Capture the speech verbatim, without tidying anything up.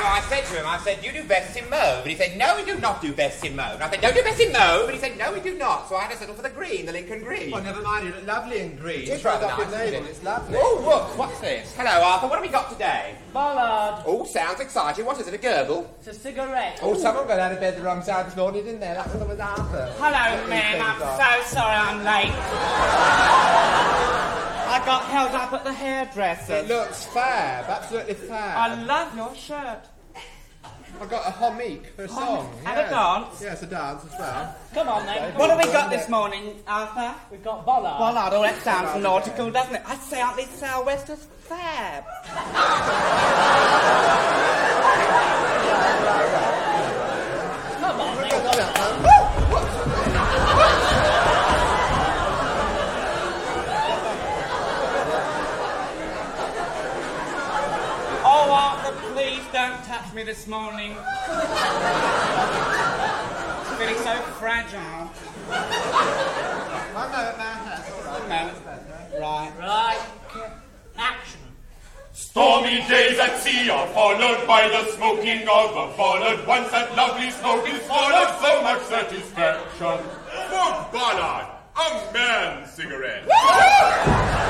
So I said to him, I said, you do best in mauve. And he said, no, we do not do best in mauve. And I said, don't do best in mauve. And he said, no, we do not. So I had to settle for the green, the Lincoln green. Well, never mind, you look lovely in green. It's rather up nice, your label, isn't it? it's lovely. Oh, look, what's this? Hello, Arthur, what have we got today? Bollard. Oh, sounds exciting. What is it, a Gerbil? It's a cigarette. Oh, someone got out of bed the wrong side this morning, didn't they? That was, that was Arthur. Hello, ma'am. I'm so sorry I'm late. I got held up at the hairdresser. It looks fab, absolutely fab. I love your shirt. I got a homique for a song. And yes. a dance. Yes, a dance as well. Come on, then. What have we got this morning, Arthur? We've got Bollard. Bollard, oh, that sounds nautical, doesn't it? I'd say aren't these sou'westers fab? Come on, then. Oh, Arthur, please don't touch me this morning. I'm feeling so fragile. One moment, man. That's all right. One moment. Right. Right. Action. Stormy days at sea are followed by the smoking of a followed. Once that lovely smoke is followed, so much satisfaction. For Bollard, a man cigarette.